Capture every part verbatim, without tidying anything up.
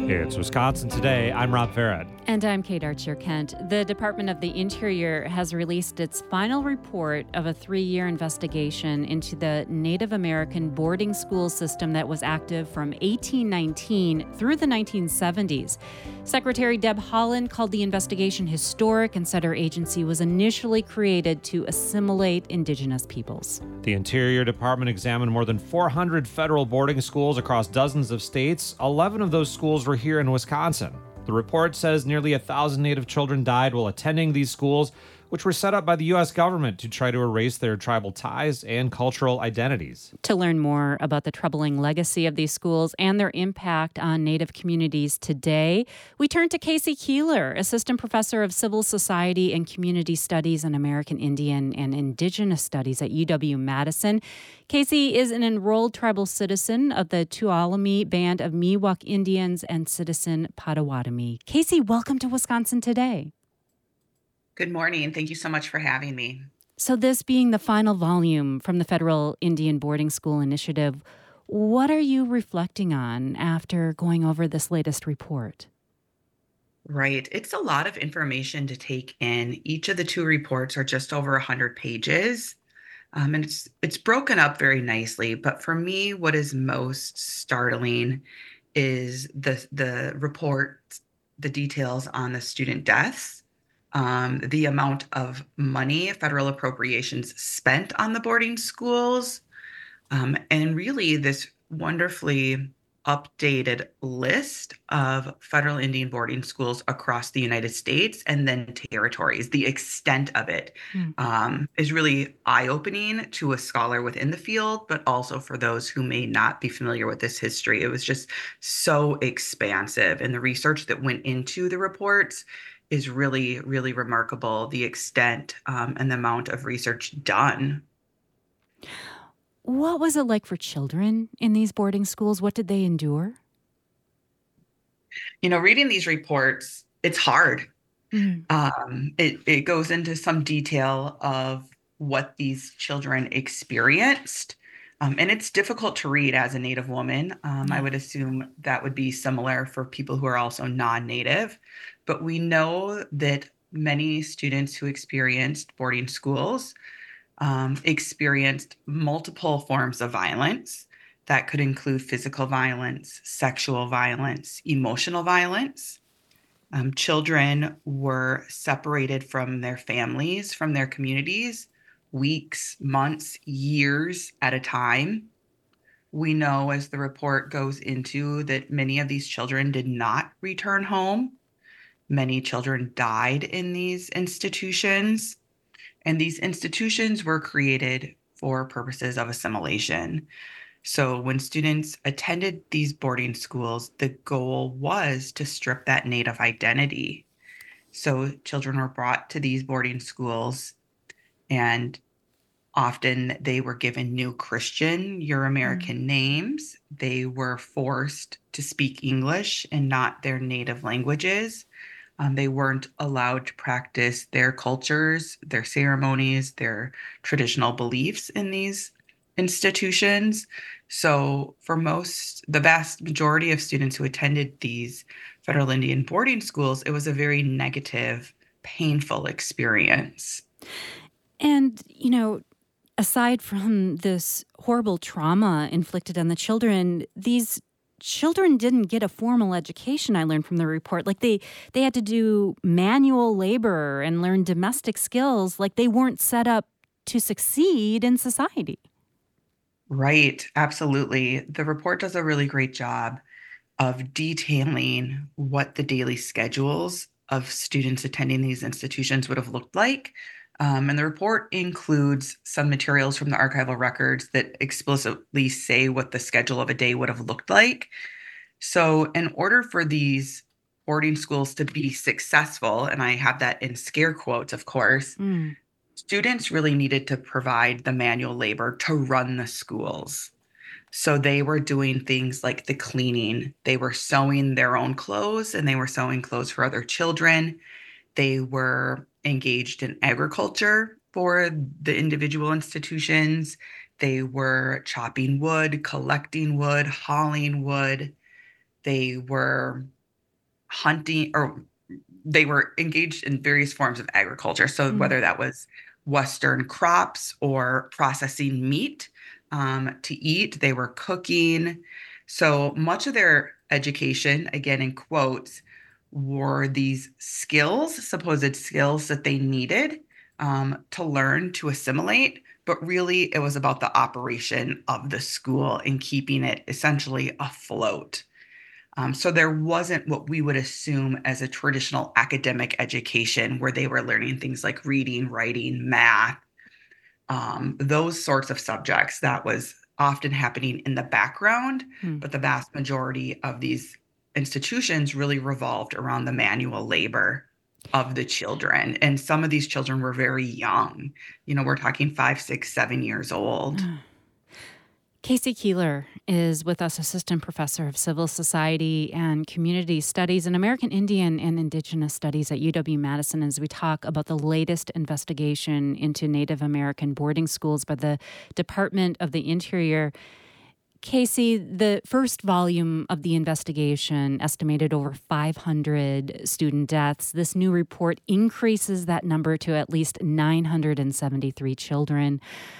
It's Wisconsin Today. I'm Rob Farad. And I'm Kate Archer-Kent. The Department of the Interior has released its final report of a three-year investigation into the Native American boarding school system that was active from eighteen nineteen through the nineteen seventies. Secretary Deb Haaland called the investigation historic and said her agency was initially created to assimilate Indigenous peoples. The Interior Department examined more than four hundred federal boarding schools across dozens of states. eleven of those schools were here in Wisconsin. The report says nearly a thousand Native children died while attending these schools, which were set up by the U S government to try to erase their tribal ties and cultural identities. To learn more about the troubling legacy of these schools and their impact on Native communities today, we turn to Casey Keeler, Assistant Professor of Civil Society and Community Studies and American Indian and Indigenous Studies at U W-Madison. Casey is an enrolled tribal citizen of the Tuolumne Band of Miwok Indians and citizen Potawatomi. Casey, welcome to Wisconsin Today. Good morning. Thank you so much for having me. So this being the final volume from the Federal Indian Boarding School Initiative, what are you reflecting on after going over this latest report? Right. It's a lot of information to take in. Each of the two reports are just over one hundred pages, um, and it's it's broken up very nicely. But for me, what is most startling is the the report, the details on the student deaths. Um, the amount of money, federal appropriations spent on the boarding schools, um, and really this wonderfully updated list of federal Indian boarding schools across the United States and then territories. The extent of it mm. um, is really eye-opening to a scholar within the field, but also for those who may not be familiar with this history. It was just so expansive, and the research that went into the reports is really, really remarkable, the extent um, and the amount of research done. What was it like for children in these boarding schools? What did they endure? You know, reading these reports, it's hard. Mm. Um, it, it goes into some detail of what these children experienced. Um, and it's difficult to read as a Native woman. Um, I would assume that would be similar for people who are also non-Native. But we know that many students who experienced boarding schools um, experienced multiple forms of violence. That could include physical violence, sexual violence, emotional violence. Um, children were separated from their families, from their communities, weeks, months, years at a time. We know, as the report goes into, that many of these children did not return home. Many children died in these institutions, and these institutions were created for purposes of assimilation. So when students attended these boarding schools, the goal was to strip that Native identity. So children were brought to these boarding schools, and often they were given new Christian, Euro-American mm-hmm. names. They were forced to speak English and not their native languages. Um, they weren't allowed to practice their cultures, their ceremonies, their traditional beliefs in these institutions. So for most, the vast majority of students who attended these federal Indian boarding schools, it was a very negative, painful experience. And, you know, aside from this horrible trauma inflicted on the children, these children didn't get a formal education, I learned from the report. Like they, they had to do manual labor and learn domestic skills. Like they weren't set up to succeed in society. Right. Absolutely. The report does a really great job of detailing what the daily schedules of students attending these institutions would have looked like. Um, and the report includes some materials from the archival records that explicitly say what the schedule of a day would have looked like. So in order for these boarding schools to be successful, and I have that in scare quotes, of course, mm. students really needed to provide the manual labor to run the schools. So they were doing things like the cleaning. They were sewing their own clothes, and they were sewing clothes for other children. They were engaged in agriculture for the individual institutions. They were chopping wood, collecting wood, hauling wood. They were hunting, or they were engaged in various forms of agriculture. So mm. whether that was Western crops or processing meat um, to eat, they were cooking. So much of their education, again in quotes, were these skills, supposed skills that they needed um, to learn to assimilate. But really, it was about the operation of the school and keeping it essentially afloat. Um, so there wasn't what we would assume as a traditional academic education where they were learning things like reading, writing, math, um, those sorts of subjects. That was often happening in the background, hmm. but the vast majority of these institutions really revolved around the manual labor of the children. And some of these children were very young. You know, we're talking five, six, seven years old. Casey Keeler is with us, Assistant Professor of Civil Society and Community Studies and American Indian and Indigenous Studies at U W-Madison, as we talk about the latest investigation into Native American boarding schools by the Department of the Interior. Casey, the first volume of the investigation estimated over five hundred student deaths. This new report increases that number to at least nine hundred seventy-three children,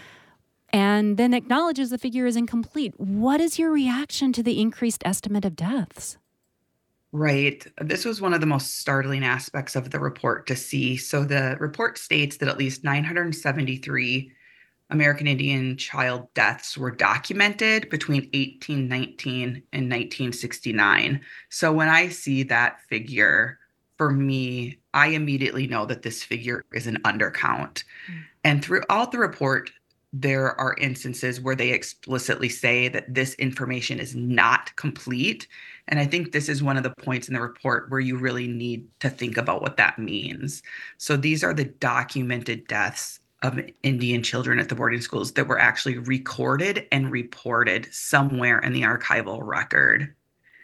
and then acknowledges the figure is incomplete. What is your reaction to the increased estimate of deaths? Right. This was one of the most startling aspects of the report to see. So the report states that at least nine hundred seventy-three American Indian child deaths were documented between eighteen nineteen and nineteen sixty-nine. So when I see that figure, for me, I immediately know that this figure is an undercount. Mm. And throughout the report, there are instances where they explicitly say that this information is not complete. And I think this is one of the points in the report where you really need to think about what that means. So these are the documented deaths of Indian children at the boarding schools that were actually recorded and reported somewhere in the archival record.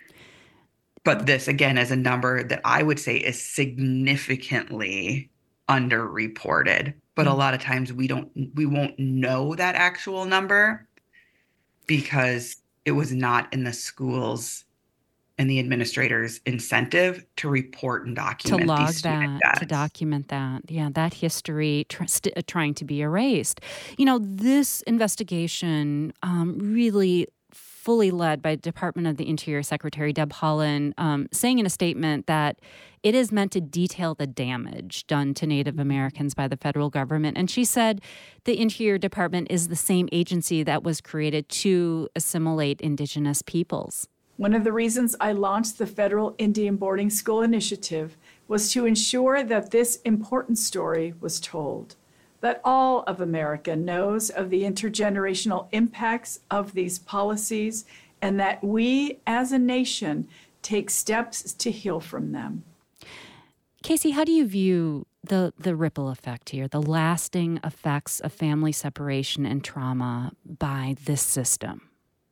But this, again, is a number that I would say is significantly underreported. But a lot of times we don't, we won't know that actual number because it was not in the schools and the administrators' incentive to report and document to log these that, deaths. to document that. Yeah, that history tr- st- trying to be erased. You know, this investigation um, really fully led by Department of the Interior Secretary Deb Haaland, um, saying in a statement that it is meant to detail the damage done to Native Americans by the federal government. And she said the Interior Department is the same agency that was created to assimilate Indigenous peoples. One of the reasons I launched the Federal Indian Boarding School Initiative was to ensure that this important story was told, that all of America knows of the intergenerational impacts of these policies, and that we as a nation take steps to heal from them. Casey, how do you view the, the ripple effect here, the lasting effects of family separation and trauma by this system?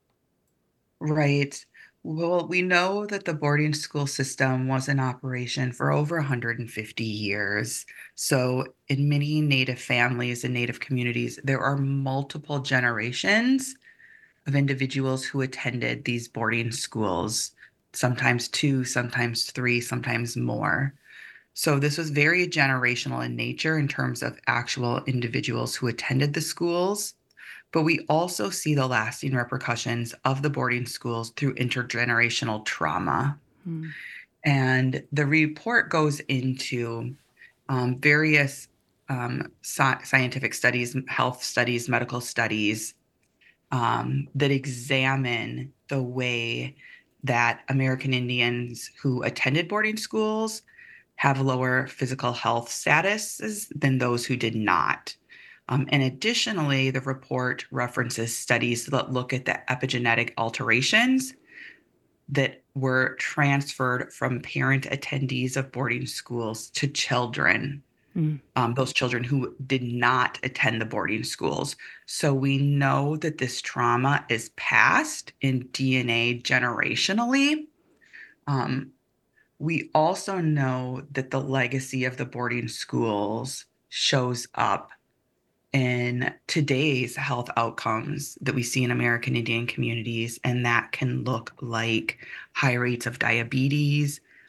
Right. Well, we know that the boarding school system was in operation for over one hundred fifty years. So in many Native families and Native communities, there are multiple generations of individuals who attended these boarding schools, sometimes two, sometimes three, sometimes more. So this was very generational in nature in terms of actual individuals who attended the schools. But we also see the lasting repercussions of the boarding schools through intergenerational trauma. Hmm. And the report goes into um, various um, sci- scientific studies, health studies, medical studies um, that examine the way that American Indians who attended boarding schools have lower physical health statuses than those who did not. Um, and additionally, the report references studies that look at the epigenetic alterations that were transferred from parent attendees of boarding schools to children, mm. um, those children who did not attend the boarding schools. So we know that this trauma is passed in D N A generationally. Um, we also know that the legacy of the boarding schools shows up in today's health outcomes that we see in American Indian communities, and that can look like high rates of diabetes,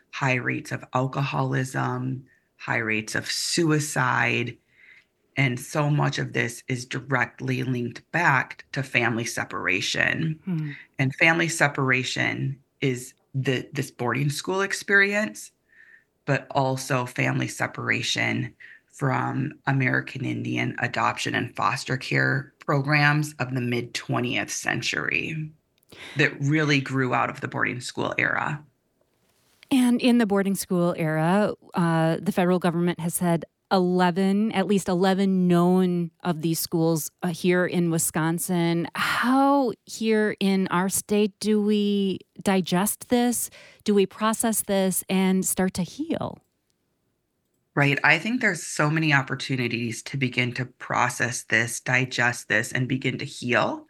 high rates of alcoholism, high rates of suicide. And so much of this is directly linked back to family separation. Hmm. And family separation is the this boarding school experience, but also family separation from American Indian adoption and foster care programs of the mid twentieth century that really grew out of the boarding school era. And in the boarding school era, uh, the federal government has said eleven, at least eleven known of these schools uh, here in Wisconsin. How here in our state do we digest this? Do we process this and start to heal? Right. I think there's so many opportunities to begin to process this, digest this, and begin to heal.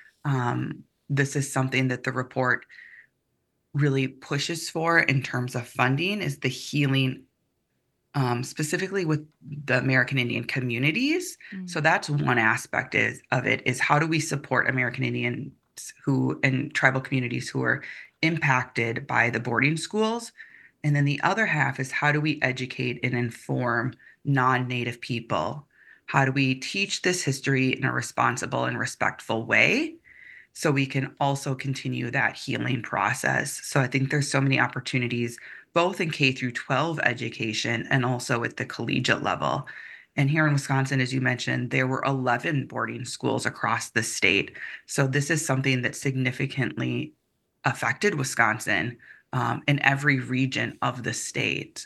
Um, this is something that the report really pushes for in terms of funding, is the healing, um, specifically with the American Indian communities. Mm-hmm. So that's one aspect is, of it is how do we support American Indians who and tribal communities who are impacted by the boarding schools. And then the other half is how do we educate and inform non-Native people? How do we teach this history in a responsible and respectful way so we can also continue that healing process? So I think there's so many opportunities, both in K through twelve education and also at the collegiate level. And here in Wisconsin, as you mentioned, there were eleven boarding schools across the state. So this is something that significantly affected Wisconsin Um, in every region of the state.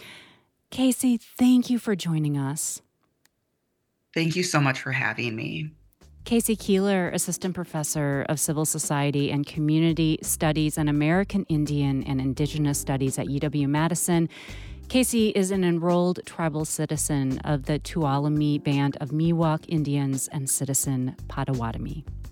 Casey, thank you for joining us. Thank you so much for having me. Casey Keeler, Assistant Professor of Civil Society and Community Studies and American Indian and Indigenous Studies at U W-Madison. Casey is an enrolled tribal citizen of the Tuolumne Band of Miwok Indians and citizen Potawatomi.